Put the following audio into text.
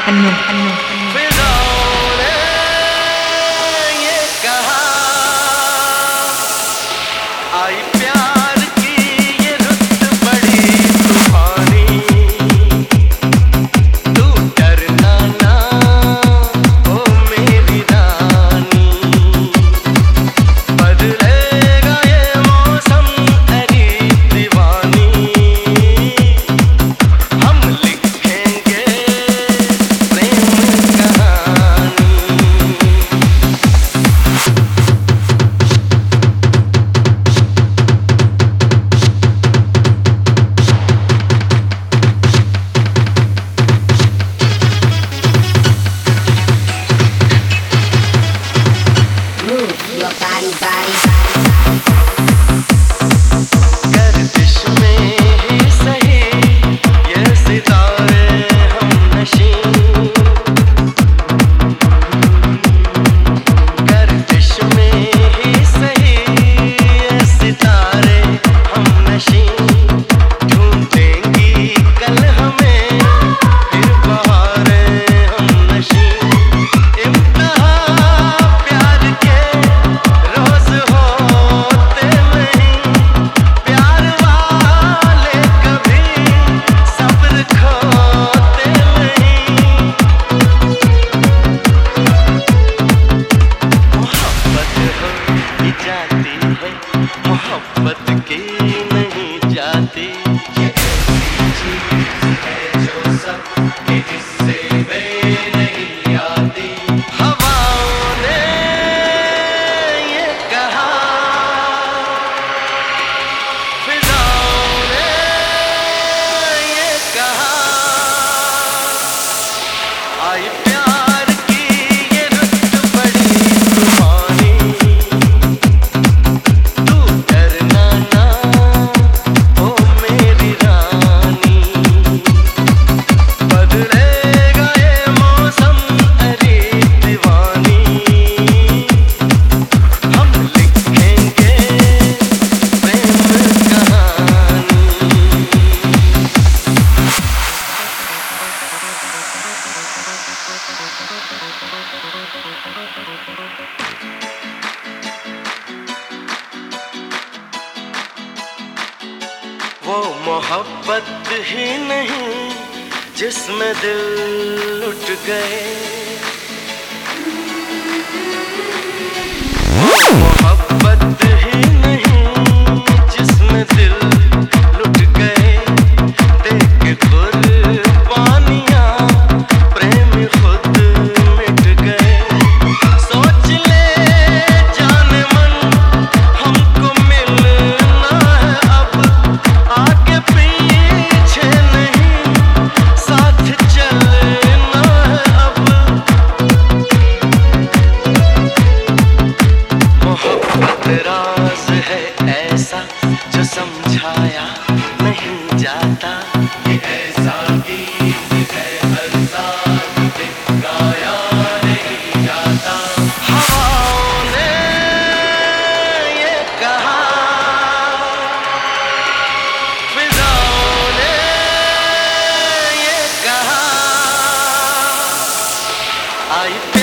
फिजाओं ने ये कहा, आई प्यार की ये रुत बड़ी तूफानी, तू डरना ना ओ मेरी रानी, बदलेगा ये मौसम तेरी दीवानी, हम लिखेंगे प्रेम कहानी। Move your body, body. गर्दिश में ही सही ये सितारे हम नशी, गर्दिश में ही सही ये सितारे हम नशी, ढूंढेंगी कल हमें फिर बहारें हम नशी, इम्तिहा प्यार के रोज होते नहीं, प्यार वाले कभी सब्र खोते नहीं, मोहब्बत हो ही जाती है, मोहब्बत की नहीं जाती, ये ऐसी चीज है जो सबके हिस्से में नहीं आती। हवाओं ने ये कहा, फिजाओं ने ये कहा, आई प्यार की ये रुत बड़ी तूफानी, तू डरना ना ओ मेरी रानी, बदलेगा ये मौसम तेरी दीवानी, हम लिखेंगे प्रेम कहानी। वो मोहब्बत ही नहीं जिसमें दिल उठ गए, वो मोहब्बत ही नहीं जिसमें दिल लुट गए, देख कुर्बानियां प्रेम खुद मिट गए, सोच ले जान मन हमको मिलना है अब, आगे पीछे नहीं साथ चलना है अब, मोहब्बत राज है ऐसा जो समझाया नहीं जाता, ये ऐसा गीत है अरसाल गाया नहीं जाता। हवाओं ने ये कहा, फिजाओं ने ये कहा, आई